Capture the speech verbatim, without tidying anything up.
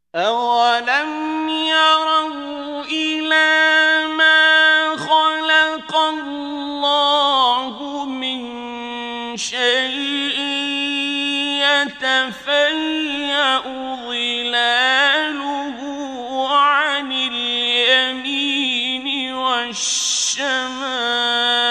أَوَلَمْ يَرَوْا إِلَىٰ مَا خَلَقَ اللَّهُ مِن شَيْءٍ يَتَفَيَّأُ ظِلَالُهُ عَنِ الْيَمِينِ وَالشَّمَائِلِ